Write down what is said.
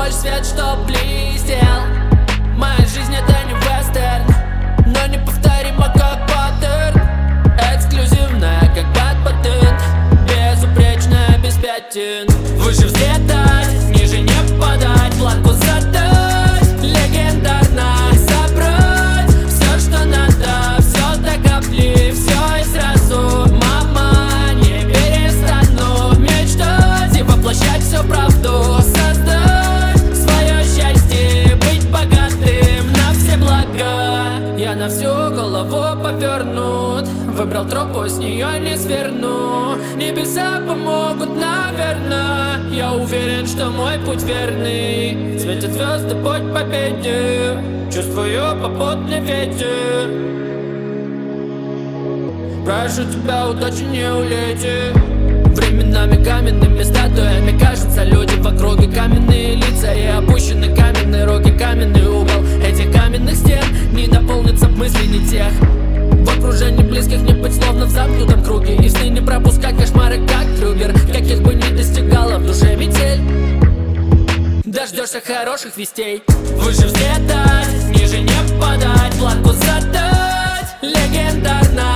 хочешь свет, чтоб блестел. Моя жизнь это не вестерн, но неповторимо как паттерн. Эксклюзивная как бэк-патент, безупречная без пятен. Выше взлетать, ниже не падать, планку задать, легендарно собрать все, что надо, все до капли, все и сразу. Мама, не перестану мечтать и воплощать всю правду, создать свое счастье, быть богатым на все блага. Я на всю голову повернут, выбрал тропу, с нее не сверну. Небеса помогут, наверное, я уверен, что мой путь верный. Светят звезды, путь к победе, чувствую попутный ветер. Прошу тебя, удачи не улети. Временами каменными статуями кажутся люди в округе, каменные лица и опущены каменные руки, каменный угол этих каменных стен не наполнится мыслей не тех. В окружении близких не быть словно в замкнутом круге, и сны не пропускать кошмары как Крюгер, каких бы ни достигала в душе метель. Дождешься хороших вестей. Выше взлетать, ниже не падать, планку задать, легендарно